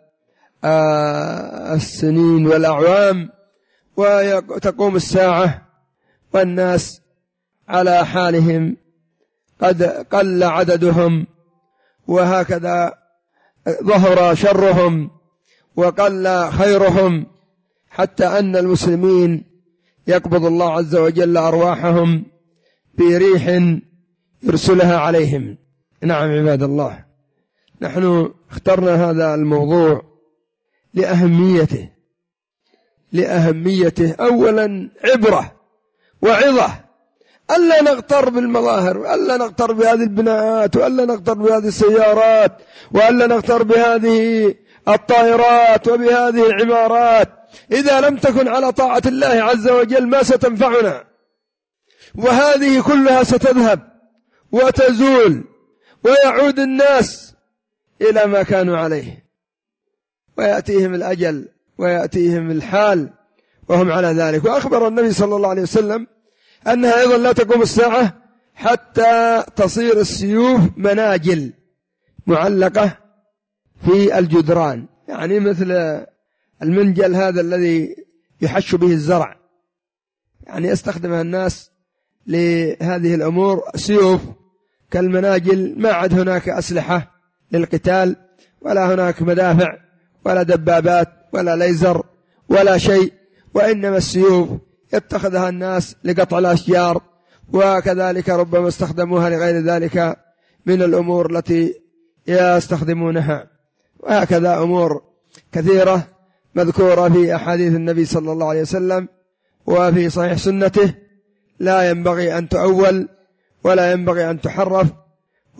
السنين والأعوام، وتقوم الساعة والناس على حالهم، قد قل عددهم، وهكذا ظهر شرهم وقل خيرهم، حتى أن المسلمين يقبض الله عز وجل أرواحهم بريح يرسلها عليهم. نعم عباد الله، نحن اخترنا هذا الموضوع لأهميته لأهميته أولا عبرة وعظة، ألا نغتر بالمظاهر، وألا نغتر بهذه البناءات، وألا نغتر بهذه السيارات، وألا نغتر بهذه الطائرات وبهذه العمارات. إذا لم تكن على طاعة الله عز وجل ما ستنفعنا، وهذه كلها ستذهب وتزول، ويعود الناس إلى ما كانوا عليه، ويأتيهم الأجل ويأتيهم الحال وهم على ذلك. وأخبر النبي صلى الله عليه وسلم أنها أيضا لا تقوم الساعة حتى تصير السيوف مناجل معلقة في الجدران، يعني مثل المنجل هذا الذي يحش به الزرع، يعني يستخدمها الناس لهذه الأمور، سيوف كالمناجل. ما عاد هناك أسلحة للقتال، ولا هناك مدافع ولا دبابات ولا ليزر ولا شيء، وإنما السيوف يتخذها الناس لقطع الأشجار، وكذلك ربما استخدموها لغير ذلك من الأمور التي يستخدمونها. وهكذا أمور كثيرة مذكورة في أحاديث النبي صلى الله عليه وسلم وفي صحيح سنته، لا ينبغي أن تؤول ولا ينبغي أن تحرف،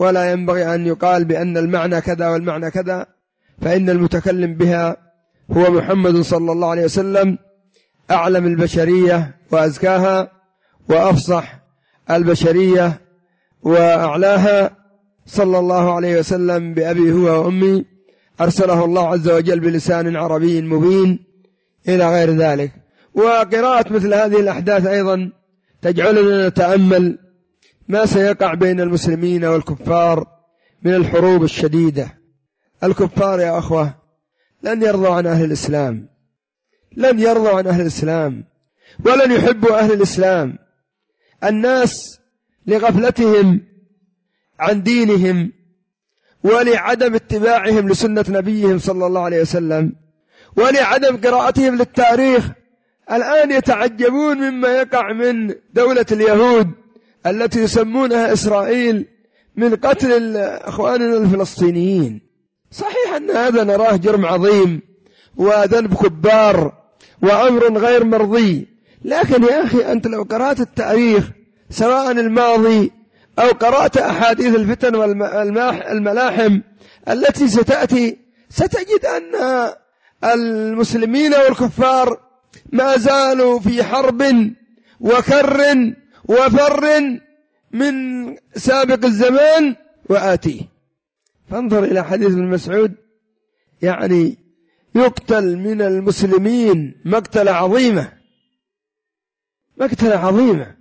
ولا ينبغي أن يقال بأن المعنى كذا والمعنى كذا، فإن المتكلم بها هو محمد صلى الله عليه وسلم، أعلم البشرية وأزكاها وأفصح البشرية وأعلاها، صلى الله عليه وسلم بأبي هو وأمي، أرسله الله عز وجل بلسان عربي مبين إلى غير ذلك. وقراءة مثل هذه الأحداث أيضا تجعلنا نتأمل ما سيقع بين المسلمين والكفار من الحروب الشديدة. الكفار يا أخوة لن يرضوا عن أهل الإسلام، لن يرضوا عن أهل الإسلام ولن يحبوا أهل الإسلام. الناس لغفلتهم عن دينهم ولعدم اتباعهم لسنة نبيهم صلى الله عليه وسلم ولعدم قراءتهم للتاريخ الآن يتعجبون مما يقع من دولة اليهود التي يسمونها إسرائيل من قتل أخواننا الفلسطينيين. صحيح أن هذا نراه جرم عظيم وذنب كبار وأمر غير مرضي، لكن يا أخي أنت لو قرأت التاريخ سواء الماضي أو قرأت أحاديث الفتن والملاحم التي ستأتي ستجد أن المسلمين والكفار ما زالوا في حرب وكر وفر من سابق الزمان وآتيه. فانظر إلى حديث ابن مسعود، يعني يقتل من المسلمين مقتلة عظيمة، مقتلة عظيمة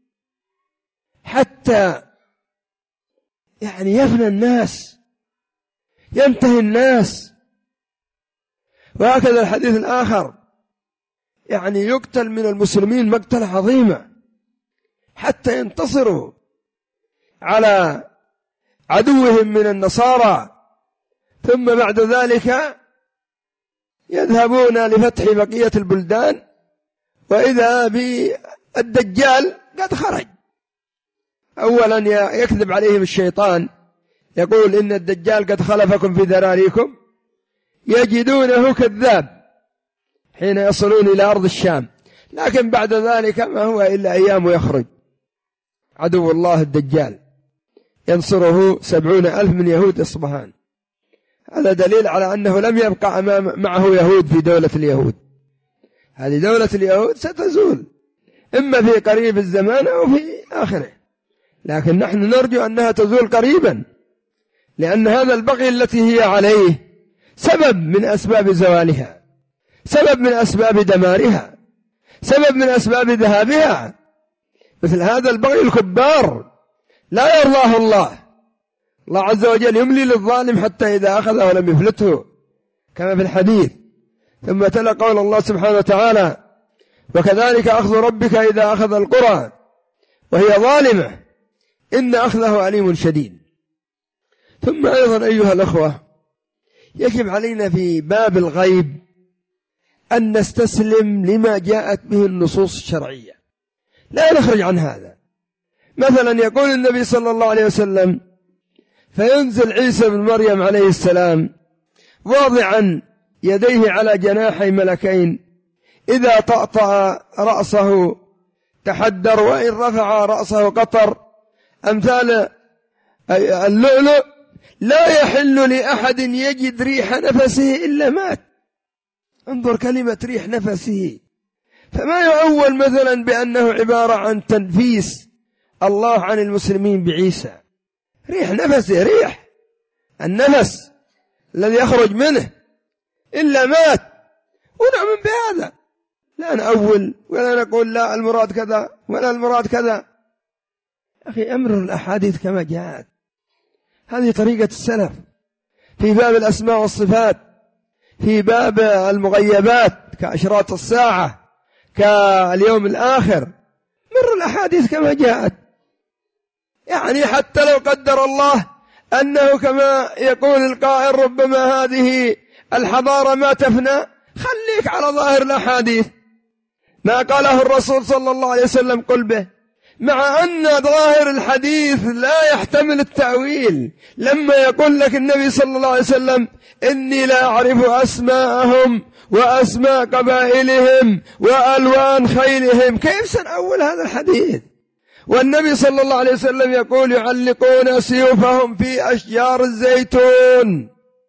حتى يعني يفنى الناس، ينتهي الناس. وهكذا الحديث الآخر، يعني يقتل من المسلمين مقتلة عظيمة حتى ينتصروا على عدوهم من النصارى، ثم بعد ذلك يذهبون لفتح بقية البلدان وإذا بالدجال قد خرج. أولا يكذب عليهم الشيطان يقول إن الدجال قد خلفكم في ذراريكم، يجدونه كذاب حين يصلون إلى أرض الشام، لكن بعد ذلك ما هو إلا أيام يخرج عدو الله الدجال ينصره سبعون ألف من يهود إصبهان. هذا دليل على أنه لم يبقى أمام معه يهود في دولة اليهود. هذه دولة اليهود ستزول إما في قريب الزمان أو في آخره، لكن نحن نرجو أنها تزول قريبا، لأن هذا البغي التي هي عليه سبب من أسباب زوالها، سبب من أسباب دمارها، سبب من أسباب ذهابها. مثل هذا البغي الكبار لا يرضاه الله، الله عز وجل يملي للظالم حتى إذا أخذه لم يفلته كما في الحديث. ثم تلا قول الله سبحانه وتعالى: وكذلك أخذ ربك إذا أخذ القرى وهي ظالمة إن أخذه أليم شديد. ثم أيضا أيها الأخوة يجب علينا في باب الغيب أن نستسلم لما جاءت به النصوص الشرعية، لا نخرج عن هذا. مثلا يقول النبي صلى الله عليه وسلم: فينزل عيسى بن مريم عليه السلام واضعا يديه على جناحي ملكين، إذا طأطأ رأسه تحدر وإن رفع رأسه قطر، أمثال اللؤلؤ، لا يحل لأحد يجد ريح نفسه إلا مات. انظر كلمة ريح نفسه، فما يؤول مثلا بأنه عبارة عن تنفيس الله عن المسلمين بعيسى. ريح نفسه، ريح النفس الذي يخرج منه إلا مات، ونؤمن بهذا، لا نأول ولا نقول لا المراد كذا ولا المراد كذا. أخي أمر الأحاديث كما جاءت، هذه طريقة السلف في باب الأسماء والصفات، في باب المغيبات كأشراط الساعة كاليوم الآخر، مر الأحاديث كما جاءت. يعني حتى لو قدر الله أنه كما يقول القائل ربما هذه الحضارة ما تفنى، خليك على ظاهر الأحاديث، ما قاله الرسول صلى الله عليه وسلم قل به، مع أن ظاهر الحديث لا يحتمل التأويل. لما يقول لك النبي صلى الله عليه وسلم: إني لا أعرف أسماءهم وأسماء قبائلهم وألوان خيلهم، كيف سنأول هذا الحديث؟ والنبي صلى الله عليه وسلم يقول يعلقون سيوفهم في أشجار الزيتون.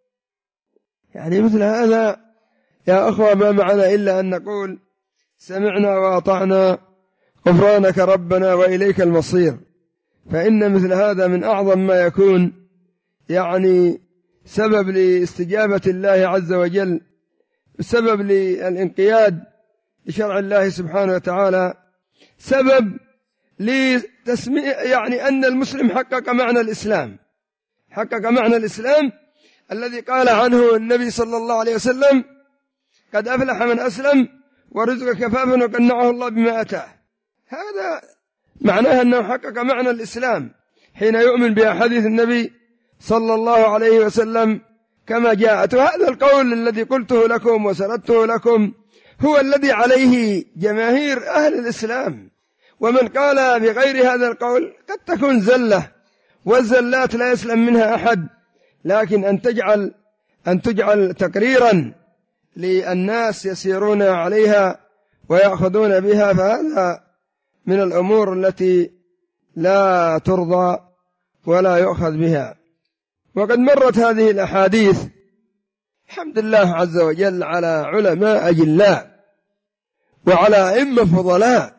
يعني مثل هذا يا أخوة ما معنا إلا أن نقول سمعنا وأطعنا غفرانك ربنا وإليك المصير. فإن مثل هذا من أعظم ما يكون يعني سبب لاستجابة الله عز وجل، سبب للانقياد لشرع الله سبحانه وتعالى، سبب لتسمية يعني أن المسلم حقق معنى الإسلام، حقق معنى الإسلام الذي قال عنه النبي صلى الله عليه وسلم قد أفلح من أسلم ورزق كفافا وقنعه الله بما أتاه. هذا معناه أنه حقق معنى الإسلام حين يؤمن بأحاديث النبي صلى الله عليه وسلم كما جاءت. وهذا القول الذي قلته لكم وسردته لكم هو الذي عليه جماهير أهل الإسلام، ومن قال بغير هذا القول قد تكون زلة، والزلات لا يسلم منها أحد، لكن أن تجعل أن تجعل تقريرا للناس يسيرون عليها ويأخذون بها، فهذا من الأمور التي لا ترضى ولا يؤخذ بها. وقد مرت هذه الأحاديث الحمد لله عز وجل على علماء أجلاء وعلى أئمة فضلاء،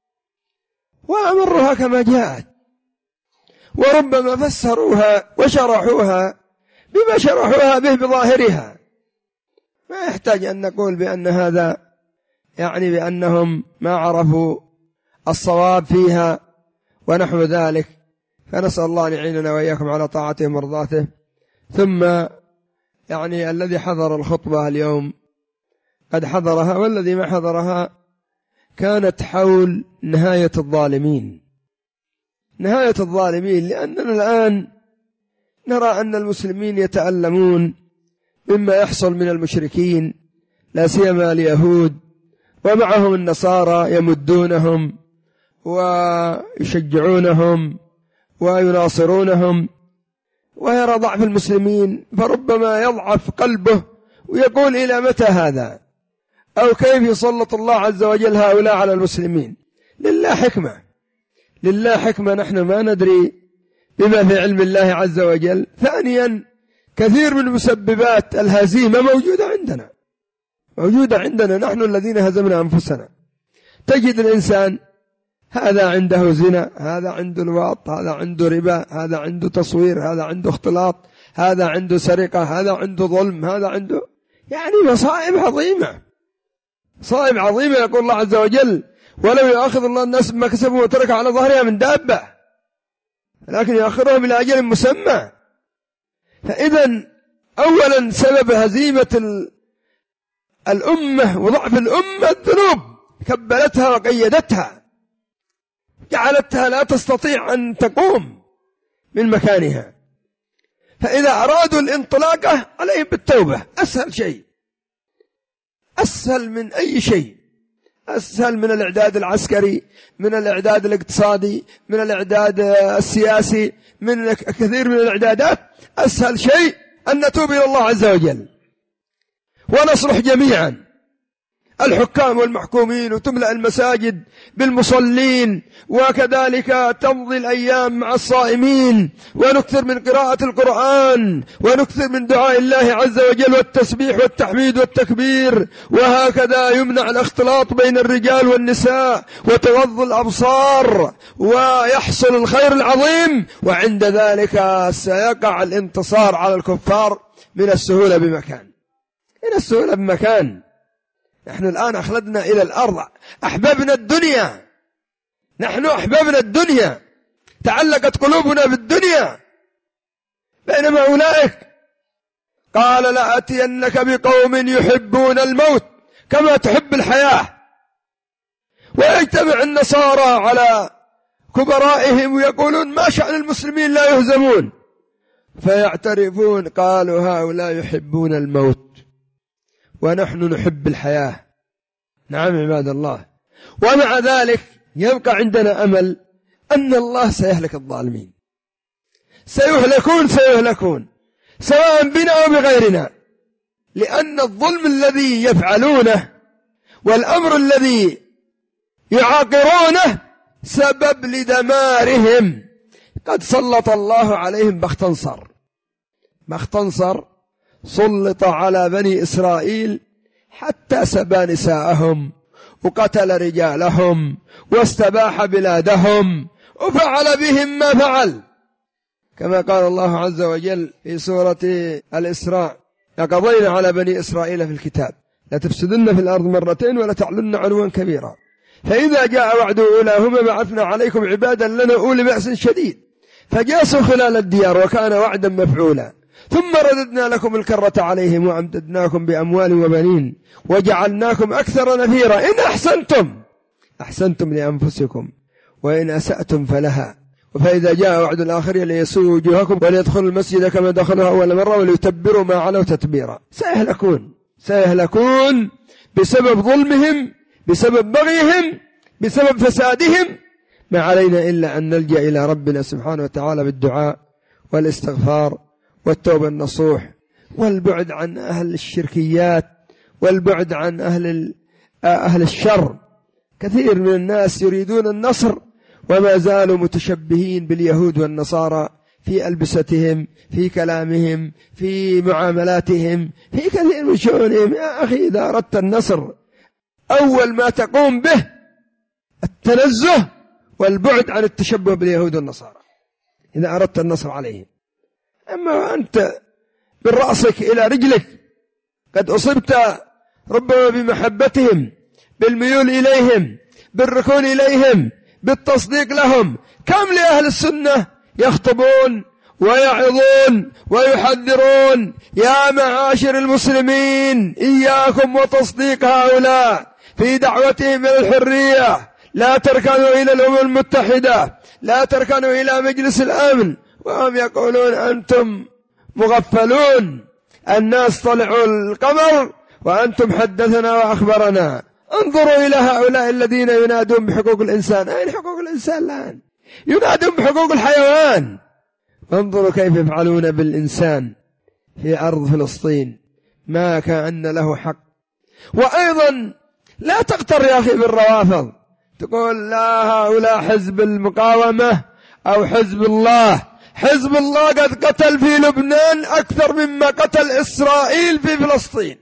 وأمرها كما جاءت، وربما فسروها وشرحوها بما شرحوها به بظاهرها، ما يحتاج أن نقول بأن هذا يعني بأنهم ما عرفوا الصواب فيها ونحو ذلك. فنسأل الله أن يعيننا وإياكم على طاعته ومرضاته. ثم يعني الذي حضر الخطبة اليوم قد حضرها، والذي ما حضرها كانت حول نهاية الظالمين، نهاية الظالمين، لأننا الآن نرى أن المسلمين يتألمون مما يحصل من المشركين، لا سيما اليهود، ومعهم النصارى يمدونهم ويشجعونهم ويناصرونهم، ويرى ضعف المسلمين فربما يضعف قلبه ويقول إلى متى هذا، أو كيف يسلط الله عز وجل هؤلاء على المسلمين. لله حكمة، لله حكمة، نحن ما ندري بما في علم الله عز وجل. ثانيا كثير من مسببات الهزيمة موجودة عندنا، موجودة عندنا نحن الذين هزمنا أنفسنا. تجد الإنسان هذا عنده زنا، هذا عنده لواط، هذا عنده ربا، هذا عنده تصوير، هذا عنده اختلاط، هذا عنده سرقة، هذا عنده ظلم، هذا عنده يعني مصائب عظيمة، مصائب عظيمة. يقول الله عز وجل ولو يأخذ الله الناس بما كسبوا وترك على ظهرها من دابة، لكن يأخرهم إلى أجل مسمى. فإذا أولا سبب هزيمة الأمة وضعف الأمة الذنوب، كبلتها وقيدتها، جعلتها لا تستطيع أن تقوم من مكانها. فإذا أرادوا الانطلاقة عليهم بالتوبة، أسهل شيء، أسهل من أي شيء، أسهل من الإعداد العسكري، من الإعداد الاقتصادي، من الإعداد السياسي، من كثير من الإعدادات. أسهل شيء أن نتوب إلى الله عز وجل ونصلح جميعا، الحكام والمحكومين، وتملأ المساجد بالمصلين، وكذلك تمضي الأيام مع الصائمين، ونكثر من قراءة القرآن، ونكثر من دعاء الله عز وجل والتسبيح والتحميد والتكبير، وهكذا يمنع الاختلاط بين الرجال والنساء، وتغض الأبصار، ويحصل الخير العظيم، وعند ذلك سيقع الانتصار على الكفار من السهولة بمكان، من السهولة بمكان. نحن الآن أخلدنا إلى الأرض، أحببنا الدنيا، نحن أحببنا الدنيا، تعلقت قلوبنا بالدنيا، بينما أولئك قال لآتينك بقوم يحبون الموت كما تحب الحياة. ويجتمع النصارى على كبرائهم ويقولون ما شأن المسلمين لا يهزمون، فيعترفون قالوا هؤلاء يحبون الموت ونحن نحب الحياة. نعم عباد الله. ومع ذلك يبقى عندنا أمل أن الله سيهلك الظالمين، سيهلكون سيهلكون سواء بنا أو بغيرنا، لأن الظلم الذي يفعلونه والأمر الذي يعاقرونه سبب لدمارهم. قد سلط الله عليهم بختنصر. بختنصر سلط على بني إسرائيل حتى سبى نساءهم وقتل رجالهم واستباح بلادهم وفعل بهم ما فعل، كما قال الله عز وجل في سورة الإسراء: لقضينا على بني إسرائيل في الكتاب لتفسدن في الأرض مرتين ولتعلن علوا كبيرا، فإذا جاء وعد أولاهما بعثنا عليكم عبادا لنا أولي بأس شديد فجاسوا خلال الديار وكان وعدا مفعولا، ثم رددنا لكم الكرة عليهم وأمددناكم بأموال وبنين وجعلناكم أكثر نفيرا. إن أحسنتم أحسنتم لأنفسكم وإن أسأتم فلها، فإذا جاء وعد الآخرين ليسوءوا وجوهكم وليدخلوا المسجد كما دخلوه أول مرة وليتبروا ما علوا تتبيرا. سيهلكون سيهلكون بسبب ظلمهم، بسبب بغيهم، بسبب فسادهم. ما علينا إلا أن نلجأ إلى ربنا سبحانه وتعالى بالدعاء والاستغفار والتوبة النصوح والبعد عن أهل الشركيات والبعد عن أهل أهل الشر. كثير من الناس يريدون النصر وما زالوا متشبهين باليهود والنصارى في ألبستهم، في كلامهم، في معاملاتهم، في كثير من شؤونهم. يا أخي، إذا أردت النصر أول ما تقوم به التنزه والبعد عن التشبه باليهود والنصارى إذا أردت النصر عليهم. أما أنت من رأسك إلى رجلك قد أصبت ربما بمحبتهم، بالميول إليهم، بالركون إليهم، بالتصديق لهم. كم لأهل السنة يخطبون ويعظون ويحذرون: يا معاشر المسلمين إياكم وتصديق هؤلاء في دعوتهم إلى الحرية، لا تركنوا إلى الأمم المتحدة، لا تركنوا إلى مجلس الأمن، وهم يقولون أنتم مغفلون، الناس طلعوا القمر وأنتم حدثنا وأخبرنا. انظروا إلى هؤلاء الذين ينادون بحقوق الإنسان. أين حقوق الإنسان الآن؟ ينادون بحقوق الحيوان. انظروا كيف يفعلون بالإنسان في أرض فلسطين، ما كأن له حق. وأيضا لا تغتر يا أخي بالروافض، تقول لا هؤلاء حزب المقاومة أو حزب الله. حزب الله قد قتل في لبنان أكثر مما قتل إسرائيل في فلسطين.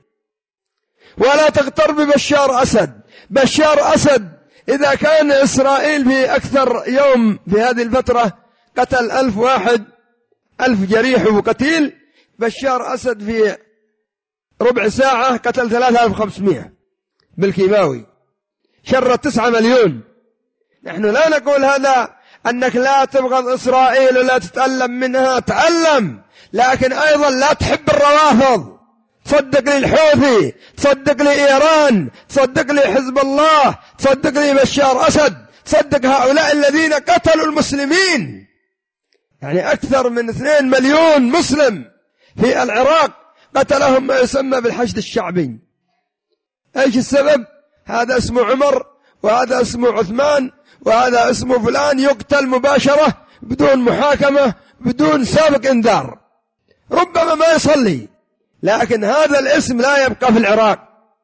ولا تغتر ببشار أسد. بشار أسد إذا كان إسرائيل في أكثر يوم في هذه الفترة قتل ألف واحد، ألف جريح وقتيل، بشار أسد في ربع ساعة قتل ثلاثة آلاف وخمسمائة بالكيماوي، شر تسعة مليون. نحن لا نقول هذا أنك لا تبغض إسرائيل ولا تتألم منها، تألم، لكن أيضا لا تحب الروافض. تصدق لي الحوثي، تصدق لي إيران، تصدق لي حزب الله، تصدق لي بشار أسد، تصدق هؤلاء الذين قتلوا المسلمين. يعني أكثر من اثنين مليون مسلم في العراق قتلهم ما يسمى بالحشد الشعبي. ايش السبب؟ هذا اسمه عمر وهذا اسمه عثمان وهذا اسمه فلان، يقتل مباشرة بدون محاكمة بدون سابق انذار، ربما ما يصلي، لكن هذا الاسم لا يبقى في العراق.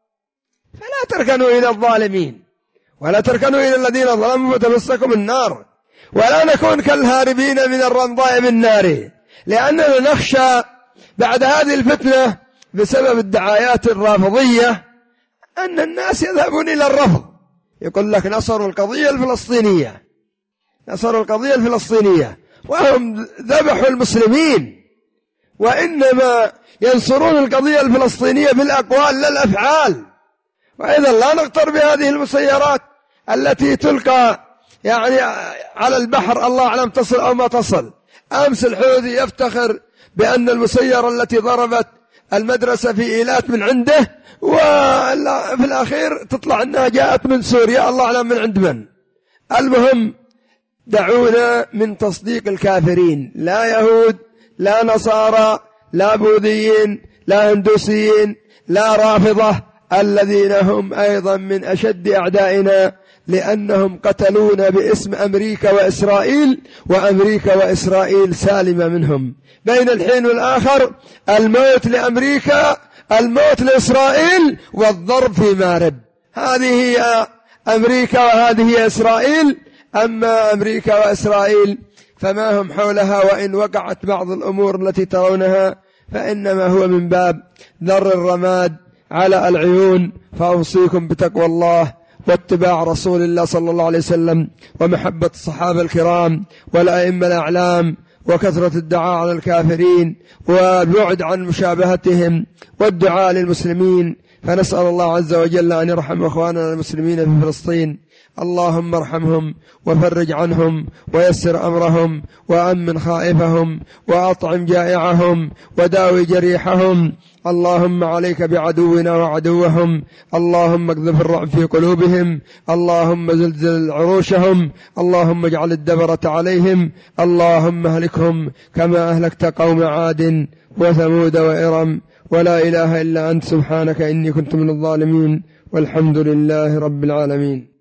فلا تركنوا إلى الظالمين ولا تركنوا إلى الذين ظلموا فتمسكم النار، ولا نكون كالهاربين من الرمضاء من نار، لأننا نخشى بعد هذه الفتنة بسبب الدعايات الرافضية أن الناس يذهبون إلى الرفض. يقول لك نصروا القضية الفلسطينية، نصروا القضية الفلسطينية، وهم ذبحوا المسلمين، وإنما ينصرون القضية الفلسطينية بالأقوال لا الأفعال. وأيضا لا نغتر بهذه المسيرات التي تلقى يعني على البحر، الله أعلم تصل أو ما تصل. أمس الحوثي يفتخر بأن المسيرة التي ضربت المدرسة في إيلات من عنده، وفي الأخير تطلع أنها جاءت من سوريا، الله أعلم من عند من. المهم دعونا من تصديق الكافرين، لا يهود لا نصارى لا بوذيين لا هندوسيين لا رافضة، الذين هم أيضا من أشد أعدائنا، لأنهم قتلونا باسم أمريكا وإسرائيل، وأمريكا وإسرائيل سالمة منهم. بين الحين والآخر الموت لأمريكا، الموت لإسرائيل، والضرب في مارب. هذه هي أمريكا وهذه هي إسرائيل. أما أمريكا وإسرائيل فما هم حولها، وإن وقعت بعض الأمور التي ترونها فإنما هو من باب ذر الرماد على العيون. فأوصيكم بتقوى الله واتباع رسول الله صلى الله عليه وسلم، ومحبة الصحابة الكرام والأئمة الأعلام، وكثرة الدعاء على الكافرين والبعد عن مشابهتهم، والدعاء للمسلمين. فنسأل الله عز وجل أن يرحم أخواننا المسلمين في فلسطين، اللهم ارحمهم وفرج عنهم ويسر أمرهم وأمن خائفهم وأطعم جائعهم وداوي جريحهم. اللهم عليك بعدونا وعدوهم، اللهم اقذف الرعب في قلوبهم، اللهم زلزل عروشهم، اللهم اجعل الدبرة عليهم، اللهم اهلكهم كما أهلكت قوم عاد وثمود وإرم. ولا إله إلا أنت سبحانك إني كنت من الظالمين، والحمد لله رب العالمين.